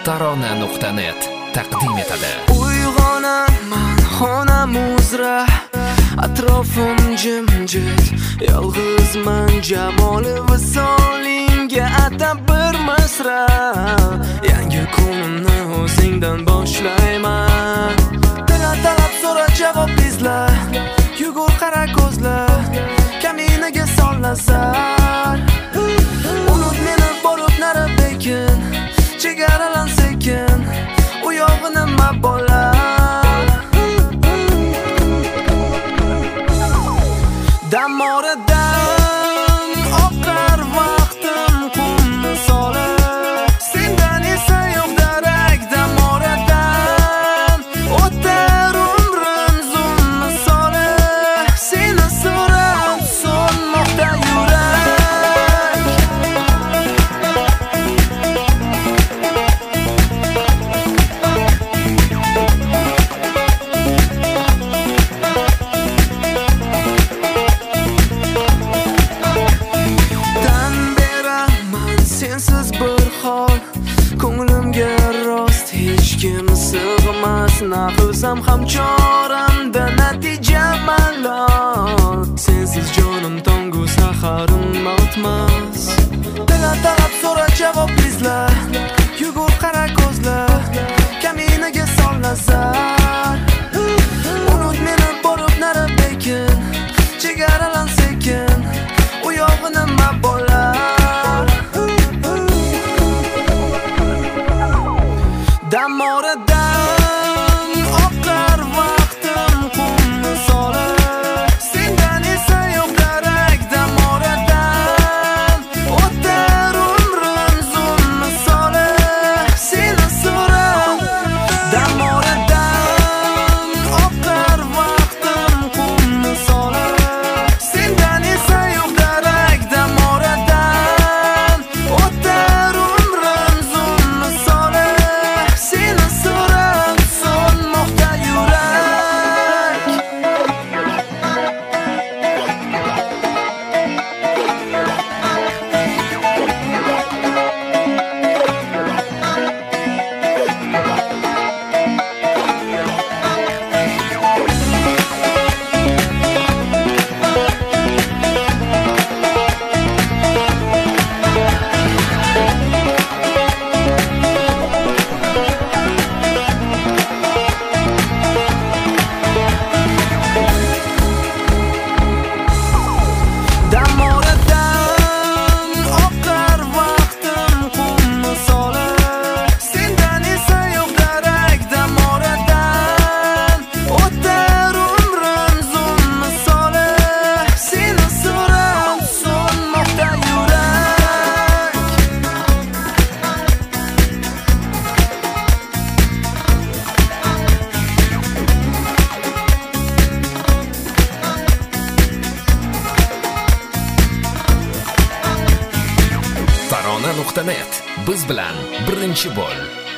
Tarona.net taqdim etadi. Uyg'onaman xonam uzra, atrofim jimjit, yolg'izman jamoli visolingga atab bir misra. Yangi kunimni o'zingdan boshlayman. Talab so'ra javob izla, yugur qara ko'zlar, kaminaga sollasar. Unut meni borib nari bekin, chegaralan sekin, u yog'i nima bo'lar? Damoridan oqar vaqtim qumni solib, sendan esa yo'q darak. Damoridan o'tar umrim zum misoli, seni so'rab so'nmoqda yurak. Tan beraman sensiz bir hol, ko'nglimga rost hech kim sig'mas. Naqlsam ham choramda natija malol. Sensiz jonim tongu saharim o'tmas. Talab so'ra javob izla, yugur qara ko'zlar, kaminaga sollasar. Unut meni borib nari bekin, chegaralan sekin, u yog'i nima bo'lar? Damoridan oqar vaqtim qumni solib, sendan esa yo'q darak. Damoridan o'tar umrim zum misoli, seni so'rab. Damoridan oqar vaqtim qumni solib, sendan esa yo'q darak. Damoridan o'tar umrim zum misoli, seni so'rab so'nmoqda yurak. Damoridan oqar vaqtim qumni solib, sendan esa yo'q darak. Damoridan o'tar umrim zum misoli, seni so'rab so'nmoqda yurak. Tarona.net biz bilan birinchi bo'l.